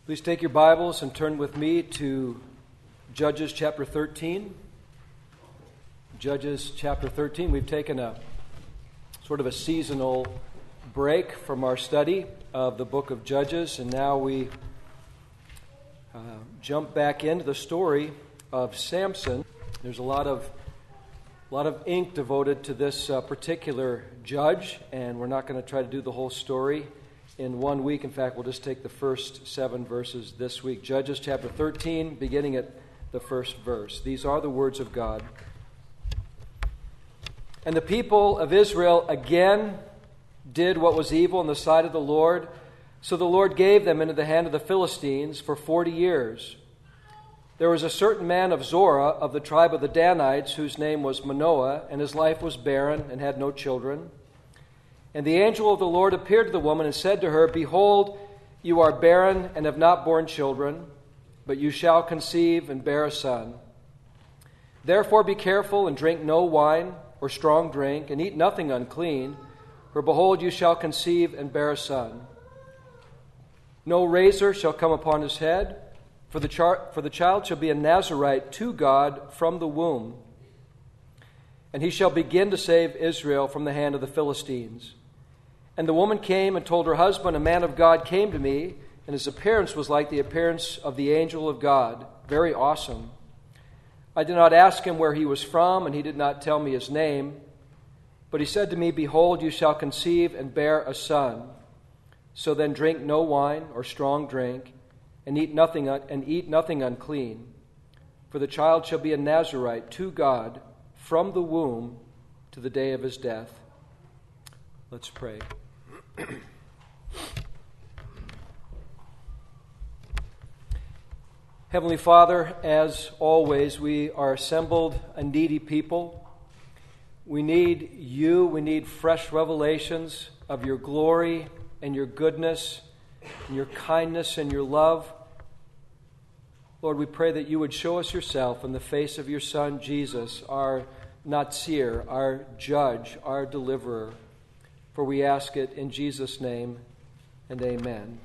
Please take your Bibles and turn with me to Judges chapter 13. Judges chapter 13. We've taken a sort of a seasonal break from our study of the book of Judges, and now we jump back into the story of Samson. There's a lot of ink devoted to this particular judge, and we're not going to try to do the whole story in 1 week. In fact, we'll just take the first 7 verses this week. Judges chapter 13, beginning at the first verse. These are the words of God. And the people of Israel again did what was evil in the sight of the Lord. So the Lord gave them into the hand of the Philistines for 40 years. There was a certain man of Zorah of the tribe of the Danites, whose name was Manoah, and his life was barren and had no children. And the angel of the Lord appeared to the woman and said to her, Behold, you are barren and have not borne children, but you shall conceive and bear a son. Therefore be careful and drink no wine or strong drink, and eat nothing unclean, for behold, you shall conceive and bear a son. No razor shall come upon his head, for the child shall be a Nazirite to God from the womb, and he shall begin to save Israel from the hand of the Philistines. And the woman came and told her husband, A man of God came to me, and his appearance was like the appearance of the angel of God, very awesome. I did not ask him where he was from, and he did not tell me his name. But he said to me, Behold, you shall conceive and bear a son. So then drink no wine or strong drink, and eat nothing unclean. For the child shall be a Nazirite to God from the womb to the day of his death. Let's pray. Heavenly Father, as always, we are assembled a needy people. We need you. We need fresh revelations of your glory and your goodness and your kindness and your love. Lord, we pray that you would show us yourself in the face of your Son, Jesus, our Nazir, our judge, our deliverer. For we ask it in Jesus' name, and amen.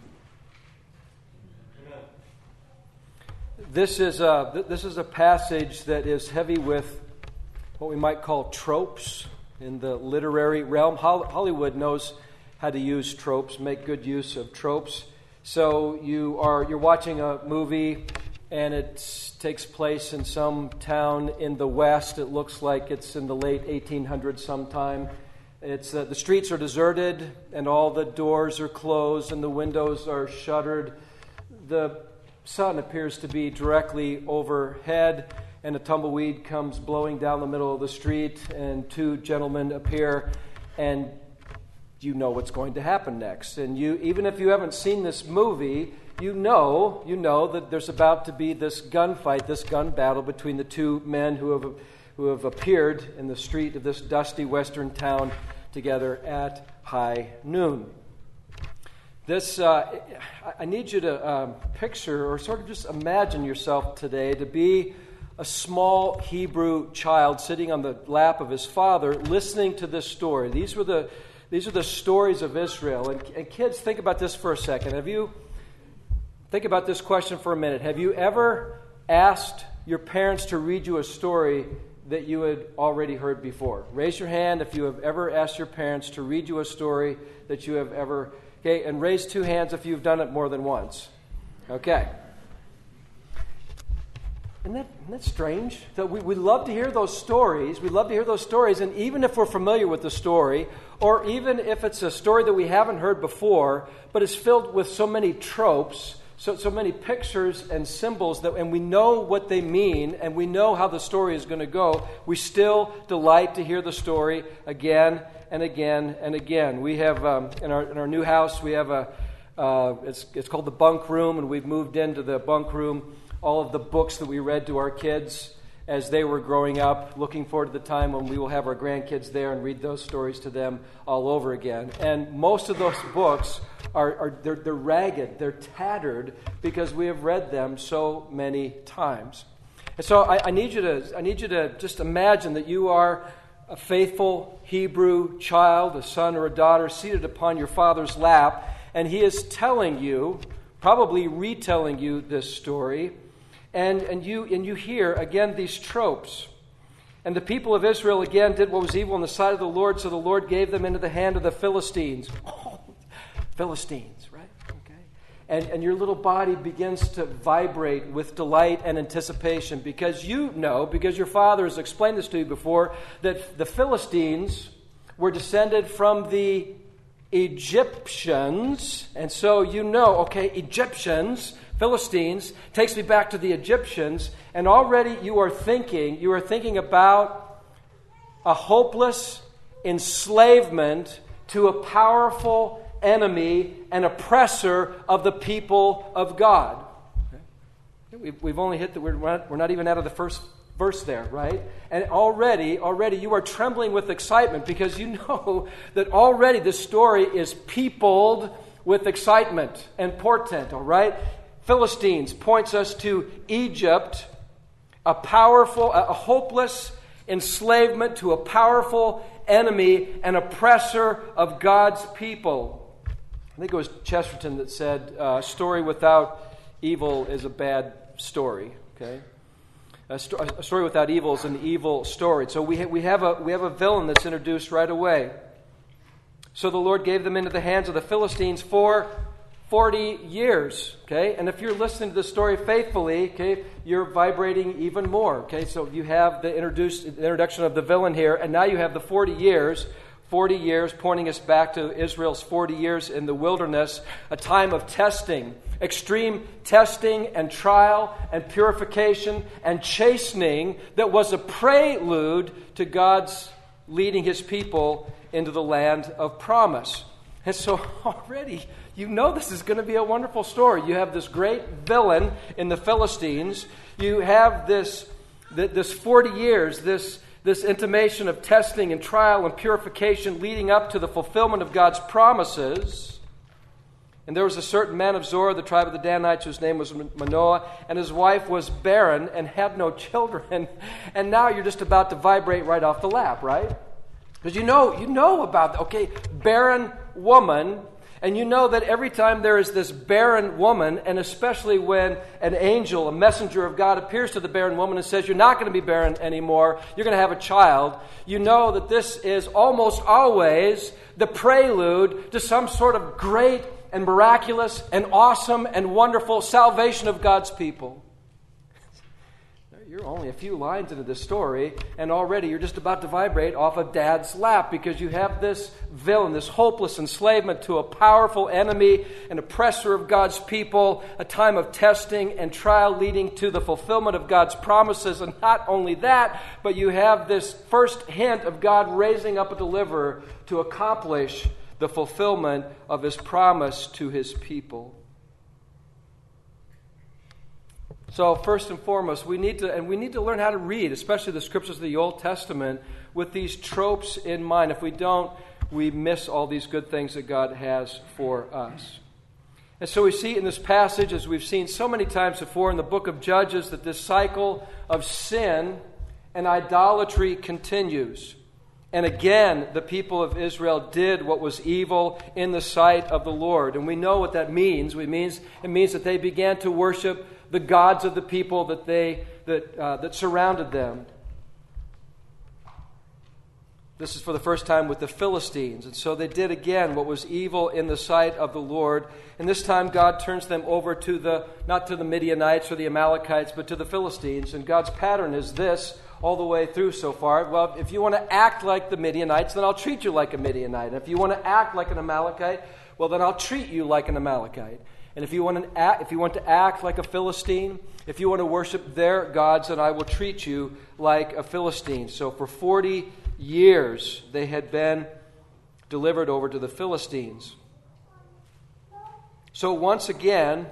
This is a passage that is heavy with what we might call tropes in the literary realm. Hollywood knows how to use tropes, make good use of tropes. So you're watching a movie, and it takes place in some town in the West. It looks like it's in the late 1800s sometime. It's the streets are deserted, and all the doors are closed, and the windows are shuttered. The sun appears to be directly overhead, and a tumbleweed comes blowing down the middle of the street, and 2 gentlemen appear, and you know what's going to happen next. And you, even if you haven't seen this movie, you know that there's about to be this gunfight, this gun battle between the 2 men who have appeared in the street of this dusty western town together at high noon. This, I need you to picture or sort of just imagine yourself today to be a small Hebrew child sitting on the lap of his father listening to this story. These are the stories of Israel. And kids, think about this for a second. Think about this question for a minute. Have you ever asked your parents to read you a story that you had already heard before? Raise your hand if you have ever asked your parents to read you a story that you have ever... Okay, and raise 2 hands if you've done it more than once. Okay. Isn't that strange? So we love to hear those stories. We love to hear those stories, and even if we're familiar with the story, or even if it's a story that we haven't heard before, but it's filled with so many tropes, so many pictures and symbols, and we know what they mean, and we know how the story is going to go, we still delight to hear the story again and again and again. We have in our new house, we have it's called the bunk room, and we've moved into the bunk room all of the books that we read to our kids as they were growing up, looking forward to the time when we will have our grandkids there and read those stories to them all over again. And most of those books they're ragged, they're tattered, because we have read them so many times. And so I need you to just imagine that you are a faithful Hebrew child, a son or a daughter, seated upon your father's lap, and he is telling you probably retelling you this story, and you hear, again, these tropes. And the people of Israel, again, did what was evil in the sight of the Lord, so the Lord gave them into the hand of the Philistines. Oh, Philistines, right? Okay. And your little body begins to vibrate with delight and anticipation because because your father has explained this to you before, that the Philistines were descended from the Egyptians. And so Egyptians, Philistines, takes me back to the Egyptians, and already you are thinking about a hopeless enslavement to a powerful enemy and oppressor of the people of God. Okay. We've only hit we're not even out of the first verse there, right? And already you are trembling with excitement because you know that already this story is peopled with excitement and portent, all right? Philistines points us to Egypt, a hopeless enslavement to a powerful enemy and oppressor of God's people. I think it was Chesterton that said, story without evil is a bad story, okay? A story without evil is an evil story. So we have a villain that's introduced right away. So the Lord gave them into the hands of the Philistines for 40 years, okay? And if you're listening to the story faithfully, okay, you're vibrating even more, okay? So you have the introduction of the villain here, and now you have the 40 years pointing us back to Israel's 40 years in the wilderness, a time of testing, extreme testing and trial and purification and chastening that was a prelude to God's leading His people into the land of promise. And so already, you know this is going to be a wonderful story. You have this great villain in the Philistines. You have this 40 years, this intimation of testing and trial and purification leading up to the fulfillment of God's promises. And there was a certain man of Zorah, the tribe of the Danites, whose name was Manoah, and his wife was barren and had no children. And now you're just about to vibrate right off the lap, right? Because you know about, barren woman, and you know that every time there is this barren woman, and especially when an angel, a messenger of God, appears to the barren woman and says, you're not going to be barren anymore, you're going to have a child, you know that this is almost always the prelude to some sort of great and miraculous and awesome and wonderful salvation of God's people. You're only a few lines into this story, and already you're just about to vibrate off of Dad's lap because you have this villain, this hopeless enslavement to a powerful enemy, an oppressor of God's people, a time of testing and trial leading to the fulfillment of God's promises. And not only that, but you have this first hint of God raising up a deliverer to accomplish the fulfillment of His promise to His people. So first and foremost, we need to learn how to read, especially the scriptures of the Old Testament, with these tropes in mind. If we don't, we miss all these good things that God has for us. And so we see in this passage, as we've seen so many times before in the book of Judges, that this cycle of sin and idolatry continues. And again, the people of Israel did what was evil in the sight of the Lord. And we know what that means. It means that they began to worship the gods of the people that surrounded them. This is for the first time with the Philistines. And so they did again what was evil in the sight of the Lord. And this time God turns them over not to the Midianites or the Amalekites, but to the Philistines. And God's pattern is this all the way through so far. Well, if you want to act like the Midianites, then I'll treat you like a Midianite. And if you want to act like an Amalekite, well, then I'll treat you like an Amalekite. And if you want to act like a Philistine, if you want to worship their gods, then I will treat you like a Philistine. So for 40 years, they had been delivered over to the Philistines. So once again,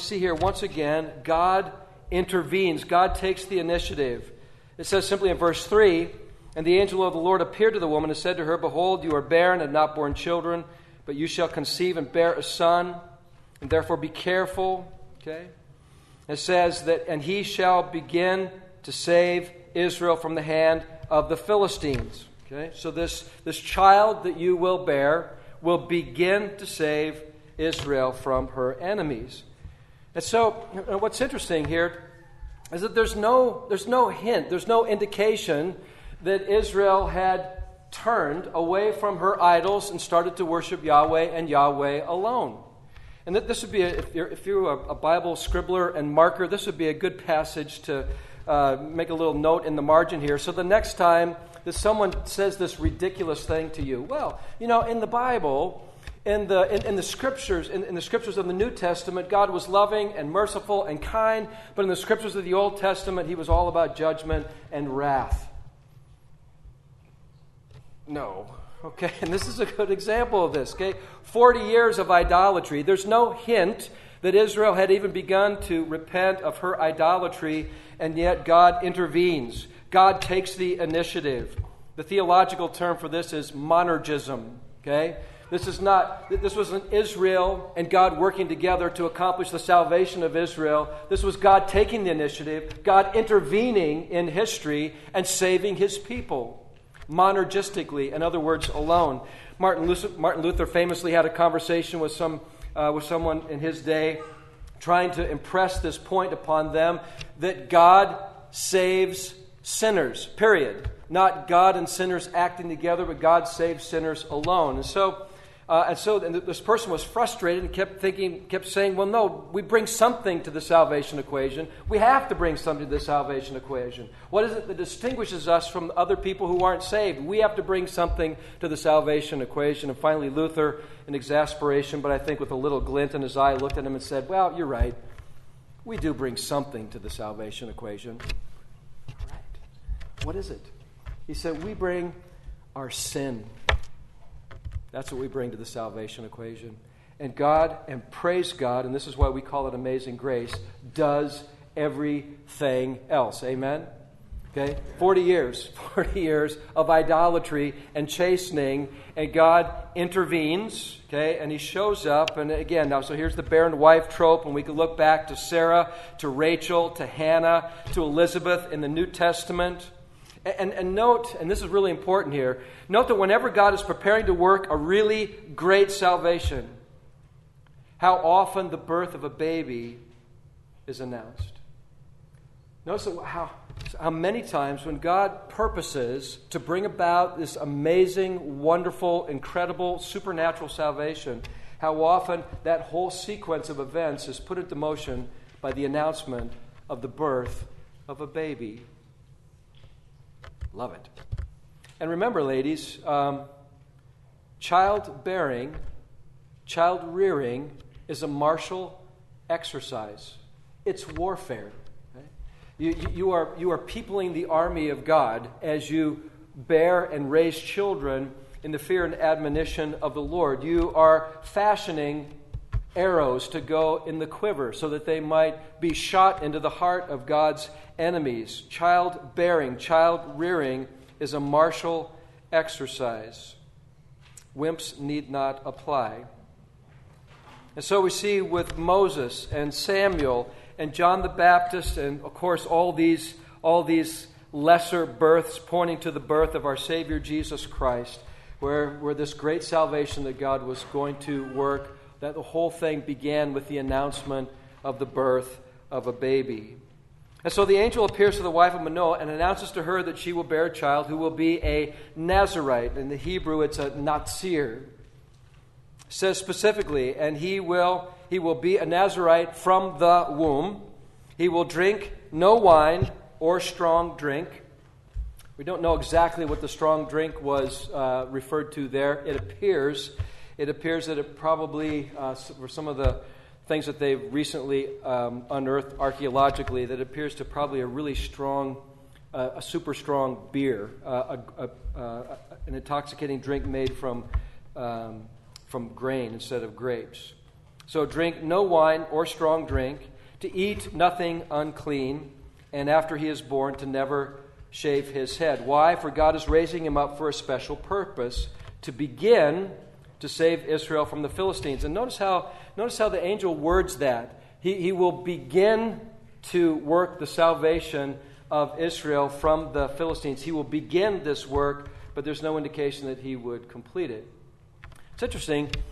God intervenes. God takes the initiative. It says simply in verse 3, and the angel of the Lord appeared to the woman and said to her, behold, you are barren and not borne children, but you shall conceive and bear a son. And therefore be careful, okay? It says that, and he shall begin to save Israel from the hand of the Philistines. Okay? So this child that you will bear will begin to save Israel from her enemies. And so, what's interesting here is that there's no hint, there's no indication that Israel had turned away from her idols and started to worship Yahweh and Yahweh alone. And this would be, if you're a Bible scribbler and marker, this would be a good passage to make a little note in the margin here. So the next time that someone says this ridiculous thing to you, well, in the Bible, in the scriptures, in the scriptures of the New Testament, God was loving and merciful and kind, but in the scriptures of the Old Testament, He was all about judgment and wrath. No. Okay, and this is a good example of this. Okay, 40 years of idolatry. There's no hint that Israel had even begun to repent of her idolatry, and yet God intervenes. God takes the initiative. The theological term for this is monergism. Okay, this wasn't Israel and God working together to accomplish the salvation of Israel. This was God taking the initiative, God intervening in history and saving His people. Monergistically, in other words, alone. Martin Luther famously had a conversation with someone in his day, trying to impress this point upon them that God saves sinners. Period. Not God and sinners acting together, but God saves sinners alone. And so this person was frustrated and kept saying, well, no, we bring something to the salvation equation. We have to bring something to the salvation equation. What is it that distinguishes us from other people who aren't saved? We have to bring something to the salvation equation. And finally, Luther, in exasperation, but I think with a little glint in his eye, looked at him and said, well, you're right. We do bring something to the salvation equation. Right. What is it? He said, we bring our sin. That's what we bring to the salvation equation. And God, and praise God, and this is why we call it amazing grace, does everything else. Amen? Okay? 40 years of idolatry and chastening, and God intervenes, okay? And He shows up, and again, now, so here's the barren wife trope, and we can look back to Sarah, to Rachel, to Hannah, to Elizabeth in the New Testament. And note, and this is really important here, note that whenever God is preparing to work a really great salvation, how often the birth of a baby is announced. Notice how many times when God purposes to bring about this amazing, wonderful, incredible, supernatural salvation, how often that whole sequence of events is put into motion by the announcement of the birth of a baby. Love it. And remember, ladies, childbearing, child rearing is a martial exercise. It's warfare. Okay? You are peopling the army of God as you bear and raise children in the fear and admonition of the Lord. You are fashioning arrows to go in the quiver so that they might be shot into the heart of God's enemies. Childbearing, child rearing is a martial exercise. Wimps need not apply. And so we see with Moses and Samuel and John the Baptist, and of course all these lesser births pointing to the birth of our Savior Jesus Christ, where this great salvation that God was going to work, that the whole thing began with the announcement of the birth of a baby. And so the angel appears to the wife of Manoah and announces to her that she will bear a child who will be a Nazarite. In the Hebrew, it's a Natsir. It says specifically, and he will be a Nazarite from the womb. He will drink no wine or strong drink. We don't know exactly what the strong drink was referred to there. It appears that it probably, for some of the things that they've recently unearthed archaeologically, that appears to probably a really strong, a super strong beer, an intoxicating drink made from grain instead of grapes. So drink no wine or strong drink, to eat nothing unclean, and after he is born, to never shave his head. Why? For God is raising him up for a special purpose, to begin to save Israel from the Philistines. And notice how the angel words that. He will begin to work the salvation of Israel from the Philistines. He will begin this work, but there's no indication that he would complete it. It's interesting.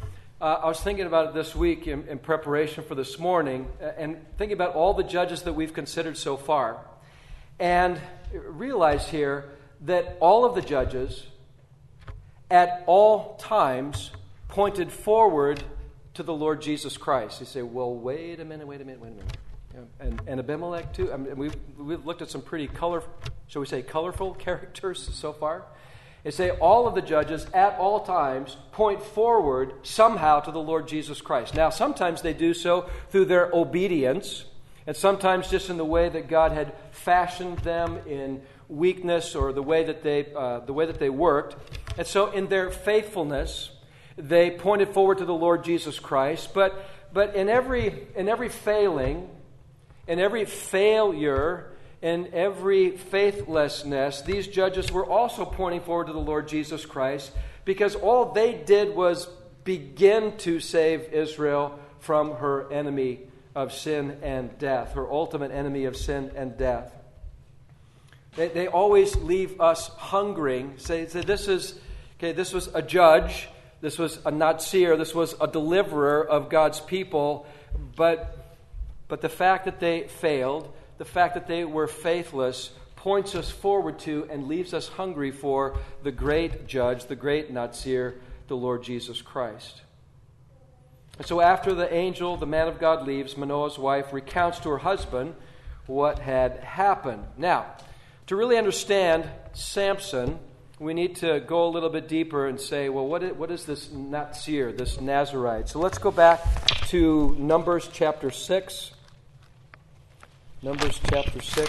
I was thinking about it this week in preparation for this morning, and thinking about all the judges that we've considered so far. And realize here that all of the judges at all times pointed forward to the Lord Jesus Christ. You say, well, wait a minute. And Abimelech too. I mean, we've looked at some pretty colorful characters so far. They say all of the judges at all times point forward somehow to the Lord Jesus Christ. Now, sometimes they do so through their obedience, and sometimes just in the way that God had fashioned them in weakness, or the way that they worked. And so, in their faithfulness, they pointed forward to the Lord Jesus Christ. But in every failing, in every failure, in every faithlessness, these judges were also pointing forward to the Lord Jesus Christ, because all they did was begin to save Israel from her enemy of sin and death, her ultimate enemy of sin and death. They always leave us hungering. Say this was a judge, this was a Nazir, this was a deliverer of God's people, but the fact that they failed, the fact that they were faithless, points us forward to and leaves us hungry for the great judge, the great Nazir, the Lord Jesus Christ. And so after the angel, the man of God, leaves, Manoah's wife recounts to her husband what had happened. Now, to really understand Samson, we need to go a little bit deeper and say, well, what is this Nazir, this Nazirite? So let's go back to Numbers chapter 6. Numbers chapter 6.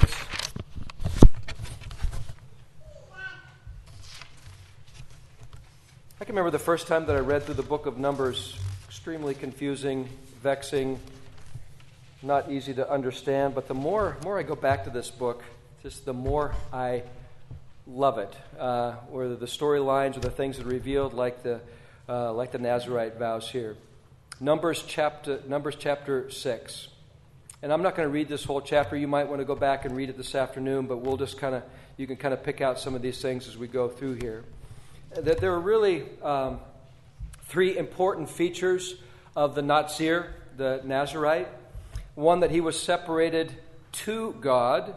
I can remember the first time that I read through the book of Numbers. Extremely confusing, vexing, not easy to understand. But the more I go back to this book, just the more I love it. Or the storylines or the things that are revealed, like the Nazirite vows here. Numbers chapter 6. And I'm not going to read this whole chapter. You might want to go back and read it this afternoon, but we'll just you can kind of pick out some of these things as we go through here. That there are really three important features of the Nazir, the Nazirite. One, that he was separated to God.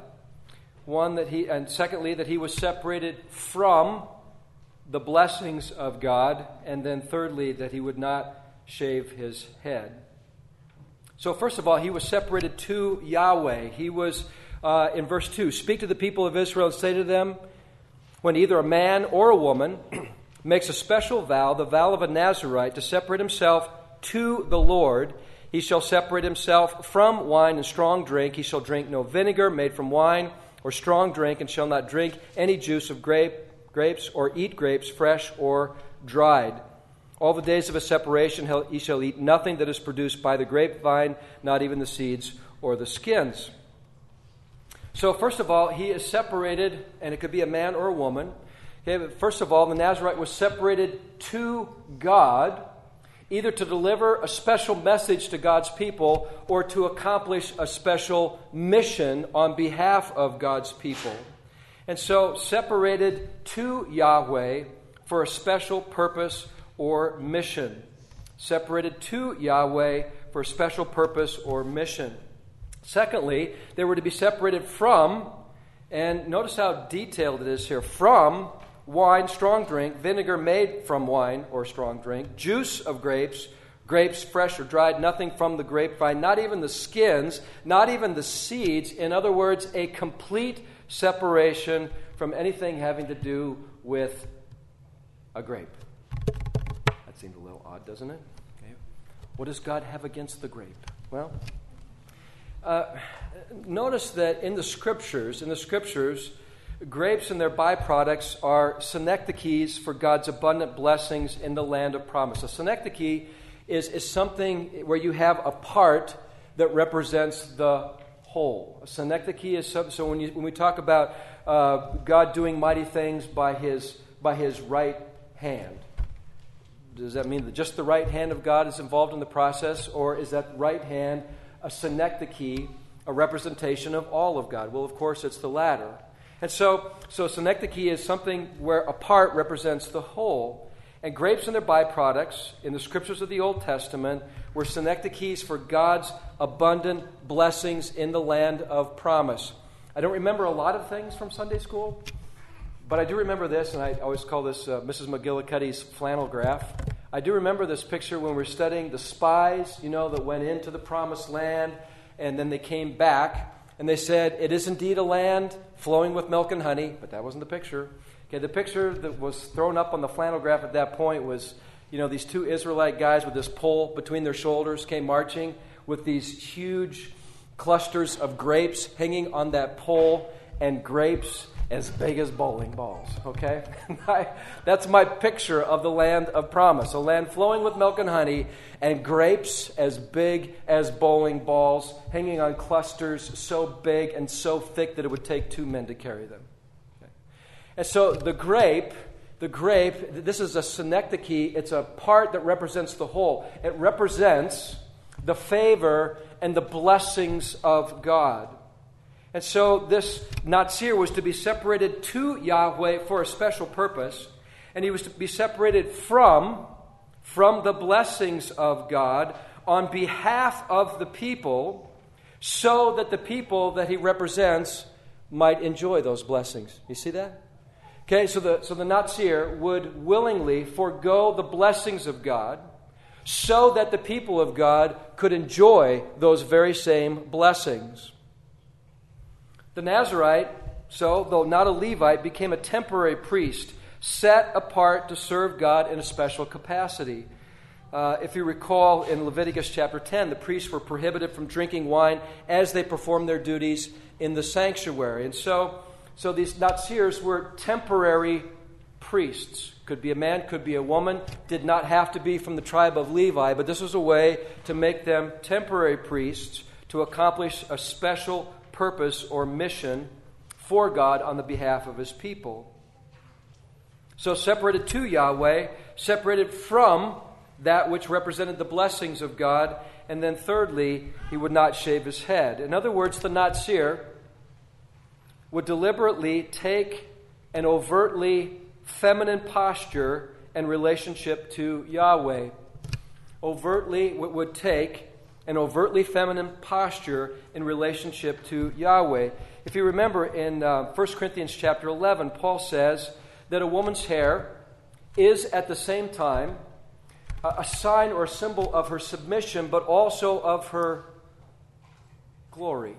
And secondly, that he was separated from the blessings of God. And then thirdly, that he would not shave his head. So first of all, he was separated to Yahweh. He was, in verse 2, speak to the people of Israel and say to them, when either a man or a woman makes a special vow, the vow of a Nazirite, to separate himself to the Lord, he shall separate himself from wine and strong drink. He shall drink no vinegar made from wine or strong drink, and shall not drink any juice of grapes or eat grapes fresh or dried. All the days of his separation he shall eat nothing that is produced by the grapevine, not even the seeds or the skins. So first of all, he is separated, and it could be a man or a woman. Okay, but first of all, the Nazirite was separated to God, either to deliver a special message to God's people or to accomplish a special mission on behalf of God's people. And so separated to Yahweh for a special purpose or mission. Separated to Yahweh for a special purpose or mission. Secondly, they were to be separated from, and notice how detailed it is here, from wine, strong drink, vinegar made from wine or strong drink, juice of grapes, grapes fresh or dried, nothing from the grapevine, not even the skins, not even the seeds. In other words, a complete separation from anything having to do with a grape. That seemed a little odd, doesn't it? Okay. What does God have against the grape? Well, notice that in the scriptures, grapes and their byproducts are synecdoches for God's abundant blessings in the land of promise. A synecdoche is something where you have a part that represents the whole. A synecdoche is so when we talk about God doing mighty things by his right hand, does that mean that just the right hand of God is involved in the process, or is that right hand a synecdoche, a representation of all of God? Well, of course, it's the latter. And so synecdoche is something where a part represents the whole. And grapes and their byproducts in the scriptures of the Old Testament were synecdoches for God's abundant blessings in the land of promise. I don't remember a lot of things from Sunday school, but I do remember this, and I always call this Mrs. McGillicuddy's flannel graph. I do remember this picture when we were studying the spies, that went into the promised land, and then they came back, and they said, "It is indeed a land flowing with milk and honey," but that wasn't the picture. Okay, the picture that was thrown up on the flannel graph at that point was, these two Israelite guys with this pole between their shoulders came marching with these huge clusters of grapes hanging on that pole, and grapes as big as bowling balls, okay? That's my picture of the land of promise, a land flowing with milk and honey, and grapes as big as bowling balls hanging on clusters so big and so thick that it would take 2 men to carry them. And so the grape, this is a synecdoche. It's a part that represents the whole. It represents the favor and the blessings of God. And so this Natsir was to be separated to Yahweh for a special purpose, and he was to be separated from the blessings of God on behalf of the people, so that the people that he represents might enjoy those blessings. You see that? Okay, so the Natsir would willingly forego the blessings of God so that the people of God could enjoy those very same blessings. The Nazirite, though not a Levite, became a temporary priest, set apart to serve God in a special capacity. If you recall, in Leviticus chapter 10, the priests were prohibited from drinking wine as they performed their duties in the sanctuary. And so these Natsirs were temporary priests. Could be a man, could be a woman. Did not have to be from the tribe of Levi, but this was a way to make them temporary priests to accomplish a special purpose or mission for God on the behalf of his people. So separated to Yahweh, separated from that which represented the blessings of God, and then thirdly, he would not shave his head. In other words, the Natsir would deliberately take an overtly feminine posture and relationship to Yahweh. Would take an overtly feminine posture in relationship to Yahweh. If you remember in 1 Corinthians chapter 11, Paul says that a woman's hair is at the same time a sign or a symbol of her submission, but also of her glory.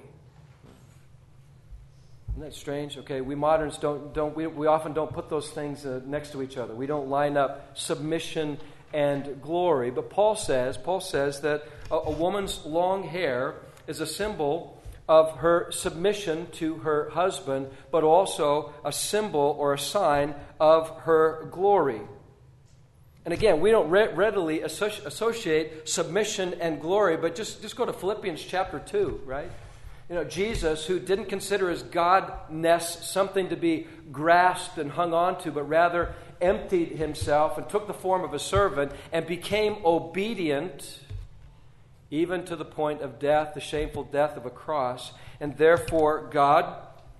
Isn't that strange? Okay, we moderns we often don't put those things next to each other. We don't line up submission and glory. But Paul says that a woman's long hair is a symbol of her submission to her husband, but also a symbol or a sign of her glory. And again, we don't readily associate submission and glory, but just go to Philippians chapter 2, right? Jesus, who didn't consider his godness something to be grasped and hung on to, but rather emptied himself and took the form of a servant and became obedient even to the point of death, the shameful death of a cross. And therefore God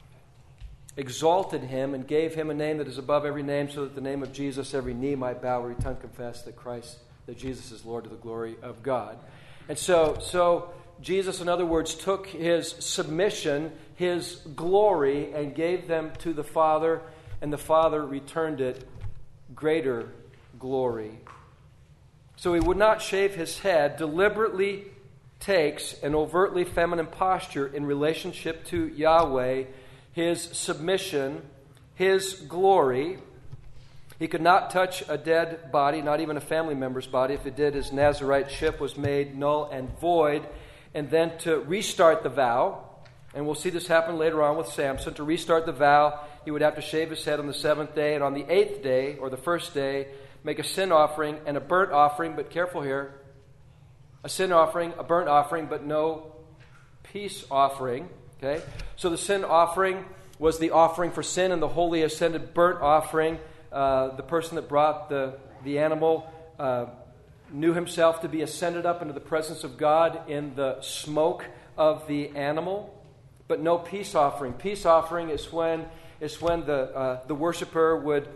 exalted him and gave him a name that is above every name, so that the name of Jesus every knee might bow, every tongue confess that Jesus is Lord, to the glory of God. And so Jesus, in other words, took his submission, his glory, and gave them to the Father, and the Father returned it greater glory. So he would not shave his head, deliberately takes an overtly feminine posture in relationship to Yahweh, his submission, his glory. He could not touch a dead body, not even a family member's body. If he did, his Naziriteship was made null and void. And then to restart the vow, and we'll see this happen later on with Samson, to restart the vow, he would have to shave his head on the 7th day, and on the 8th day, or the first day, make a sin offering and a burnt offering, but careful here, a sin offering, a burnt offering, but no peace offering. Okay? So the sin offering was the offering for sin, and the holy ascended burnt offering, the person that brought the animal knew himself to be ascended up into the presence of God in the smoke of the animal, but no peace offering. Peace offering is when the worshiper would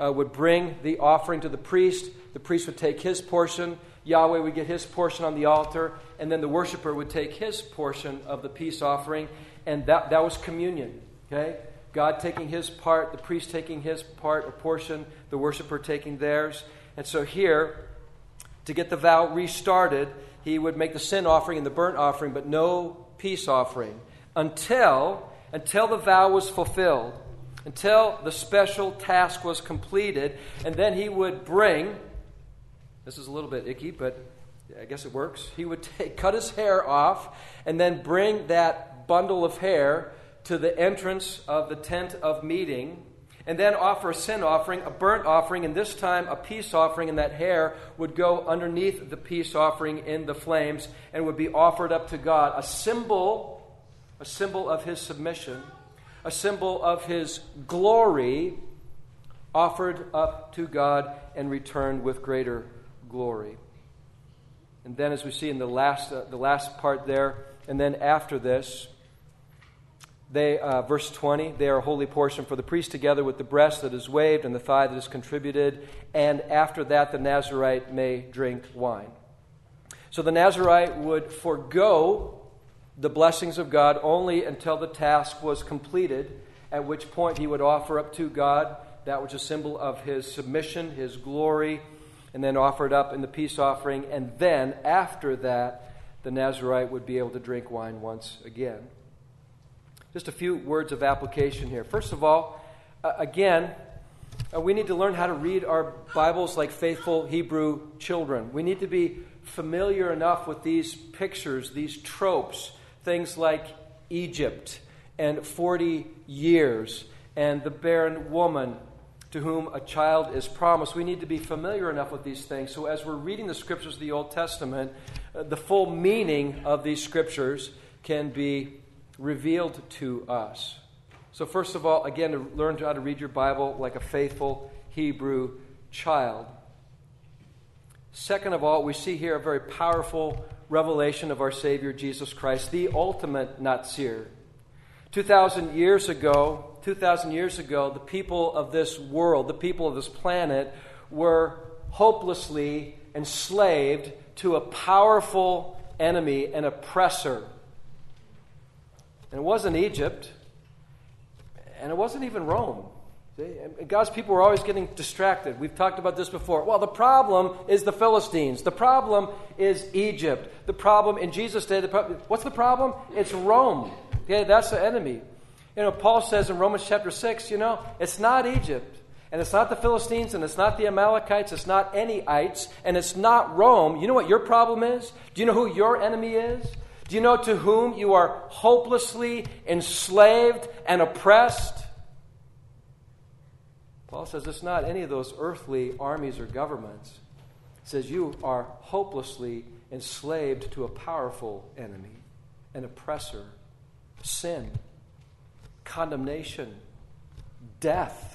would bring the offering to the priest. The priest would take his portion. Yahweh would get his portion on the altar. And then the worshiper would take his portion of the peace offering. And that was communion. Okay? God taking his part, the priest taking his part, a portion, the worshiper taking theirs. And so here, to get the vow restarted, he would make the sin offering and the burnt offering, but no peace offering until the vow was fulfilled, until the special task was completed. And then he would bring, this is a little bit icky, but I guess it works. He would cut his hair off and then bring that bundle of hair to the entrance of the tent of meeting, and then offer a sin offering, a burnt offering, and this time a peace offering, and that hair would go underneath the peace offering in the flames and would be offered up to God, a symbol of his submission, a symbol of his glory, offered up to God and returned with greater glory. And then, as we see in the last part there, and then after this, verse 20, they are a holy portion for the priest together with the breast that is waved and the thigh that is contributed, and after that the Nazirite may drink wine. So the Nazirite would forego the blessings of God only until the task was completed, at which point he would offer up to God that which is a symbol of his submission, his glory, and then offer it up in the peace offering, and then after that the Nazirite would be able to drink wine once again. Just a few words of application here. First of all, we need to learn how to read our Bibles like faithful Hebrew children. We need to be familiar enough with these pictures, these tropes, things like Egypt and 40 years and the barren woman to whom a child is promised. We need to be familiar enough with these things so as we're reading the scriptures of the Old Testament, the full meaning of these scriptures can be revealed to us. So first of all, again, to learn how to read your Bible like a faithful Hebrew child. Second of all, we see here a very powerful revelation of our Savior Jesus Christ, the ultimate Nazir. 2,000 years ago, the people of this world, the people of this planet, were hopelessly enslaved to a powerful enemy, an oppressor. And it wasn't Egypt, and it wasn't even Rome. God's people were always getting distracted. We've talked about this before. Well, the problem is the Philistines. The problem is Egypt. The problem in Jesus' day, what's the problem? It's Rome. Okay, that's the enemy. Paul says in Romans chapter 6, it's not Egypt, and it's not the Philistines, and it's not the Amalekites, it's not anyites, and it's not Rome. You know what your problem is? Do you know who your enemy is? Do you know to whom you are hopelessly enslaved and oppressed? Paul says it's not any of those earthly armies or governments. He says you are hopelessly enslaved to a powerful enemy, an oppressor, sin, condemnation, death.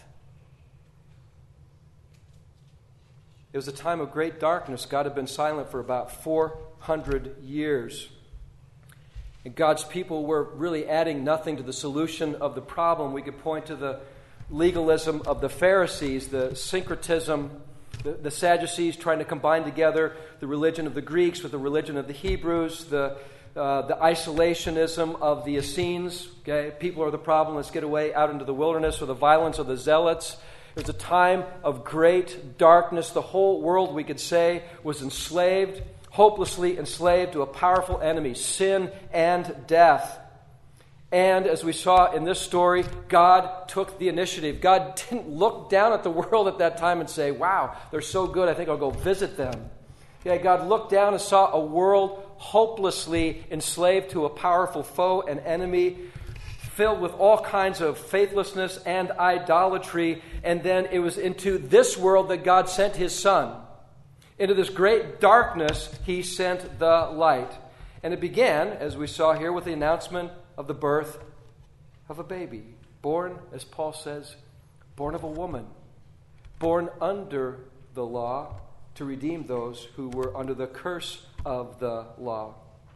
It was a time of great darkness. God had been silent for about 400 years. And God's people were really adding nothing to the solution of the problem. We could point to the legalism of the Pharisees, the syncretism, the Sadducees trying to combine together the religion of the Greeks with the religion of the Hebrews, the isolationism of the Essenes. Okay? People are the problem. Let's get away out into the wilderness, or the violence of the Zealots. It was a time of great darkness. The whole world, we could say, was enslaved, hopelessly enslaved to a powerful enemy, sin and death. And as we saw in this story, God took the initiative. God didn't look down at the world at that time and say, wow, they're so good, I think I'll go visit them. Yeah, God looked down and saw a world hopelessly enslaved to a powerful foe, an enemy, filled with all kinds of faithlessness and idolatry. And then it was into this world that God sent His Son. Into this great darkness, He sent the light. And it began, as we saw here, with the announcement of the birth of a baby. Born, as Paul says, born of a woman. Born under the law to redeem those who were under the curse of the law.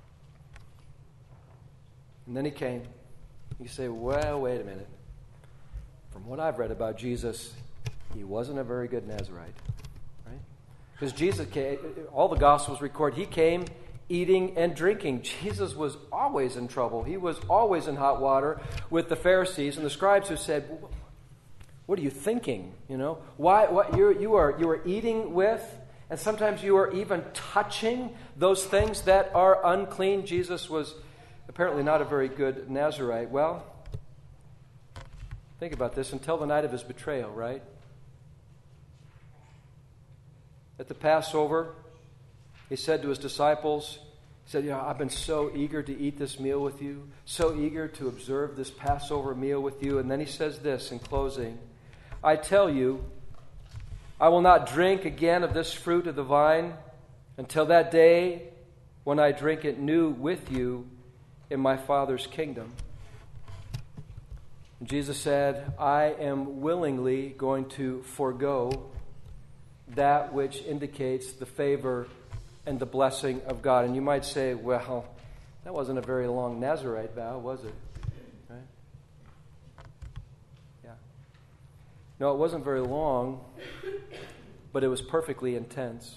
And then He came. You say, well, wait a minute. From what I've read about Jesus, he wasn't a very good Nazirite. Right? Because Jesus came, all the Gospels record, he came eating and drinking. Jesus was always in trouble. He was always in hot water with the Pharisees and the scribes who said, what are you thinking? You know, what you are eating with, and sometimes you are even touching those things that are unclean. Jesus was apparently not a very good Nazirite. Well, think about this, until the night of his betrayal, right? At the Passover, he said to his disciples, he said, I've been so eager to eat this meal with you, so eager to observe this Passover meal with you. And then he says this in closing, I tell you, I will not drink again of this fruit of the vine until that day when I drink it new with you in my Father's kingdom. And Jesus said, I am willingly going to forego that which indicates the favor and the blessing of God. And you might say, well, that wasn't a very long Nazirite vow, was it? Right? Yeah. No, it wasn't very long, but it was perfectly intense.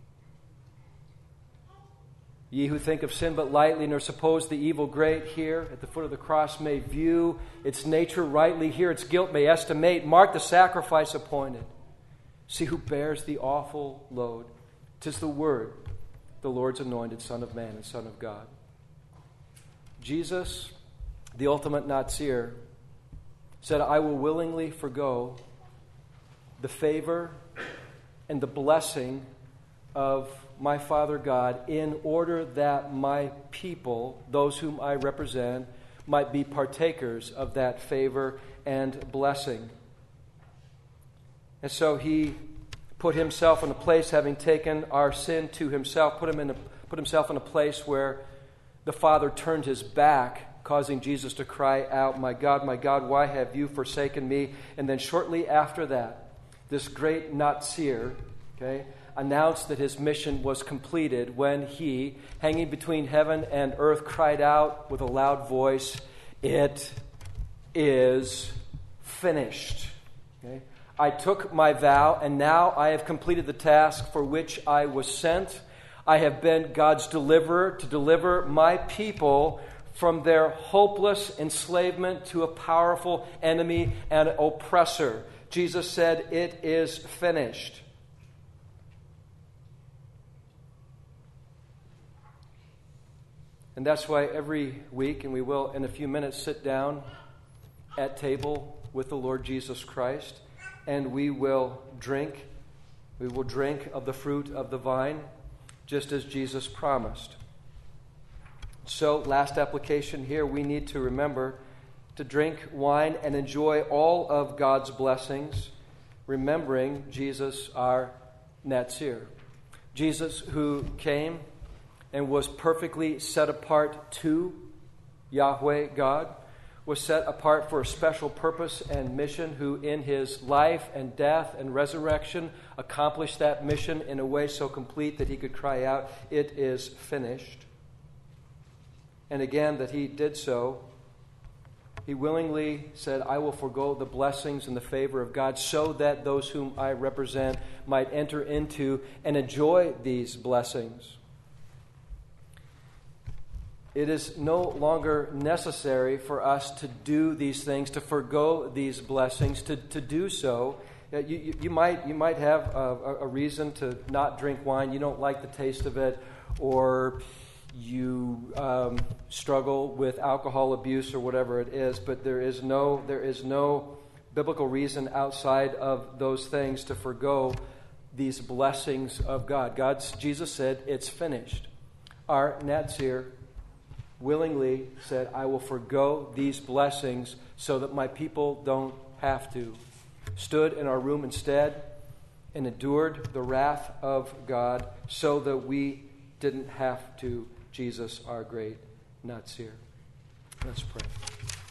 Ye who think of sin but lightly, nor suppose the evil great, here at the foot of the cross may view its nature rightly, here its guilt may estimate, mark the sacrifice appointed. See who bears the awful load. 'Tis the Word, the Lord's anointed Son of Man and Son of God. Jesus, the ultimate Nazir, said, I will willingly forgo the favor and the blessing of my Father God in order that my people, those whom I represent, might be partakers of that favor and blessing. And so he put himself in a place, having taken our sin to himself, put himself in a place where the Father turned his back, causing Jesus to cry out, my God, why have you forsaken me? And then shortly after that, this great Nazir, announced that his mission was completed when he, hanging between heaven and earth, cried out with a loud voice, it is finished. I took my vow, and now I have completed the task for which I was sent. I have been God's deliverer to deliver my people from their hopeless enslavement to a powerful enemy and oppressor. Jesus said, it is finished. And that's why every week, and we will in a few minutes, sit down at table with the Lord Jesus Christ, and we will drink. We will drink of the fruit of the vine, just as Jesus promised. So, last application here, we need to remember to drink wine and enjoy all of God's blessings, remembering Jesus, our Nazir. Jesus, who came and was perfectly set apart to Yahweh God, was set apart for a special purpose and mission, who in his life and death and resurrection accomplished that mission in a way so complete that he could cry out, it is finished. And again, that he did so, he willingly said, I will forego the blessings and the favor of God so that those whom I represent might enter into and enjoy these blessings. It is no longer necessary for us to do these things, to forego these blessings, to do so. You might have a reason to not drink wine. You don't like the taste of it, or you struggle with alcohol abuse or whatever it is. But there is no biblical reason outside of those things to forego these blessings of God. Jesus said, it's finished. Our Nazir willingly said, I will forego these blessings so that my people don't have to. Stood in our room instead and endured the wrath of God so that we didn't have to. Jesus, our great Nazir. Let's pray.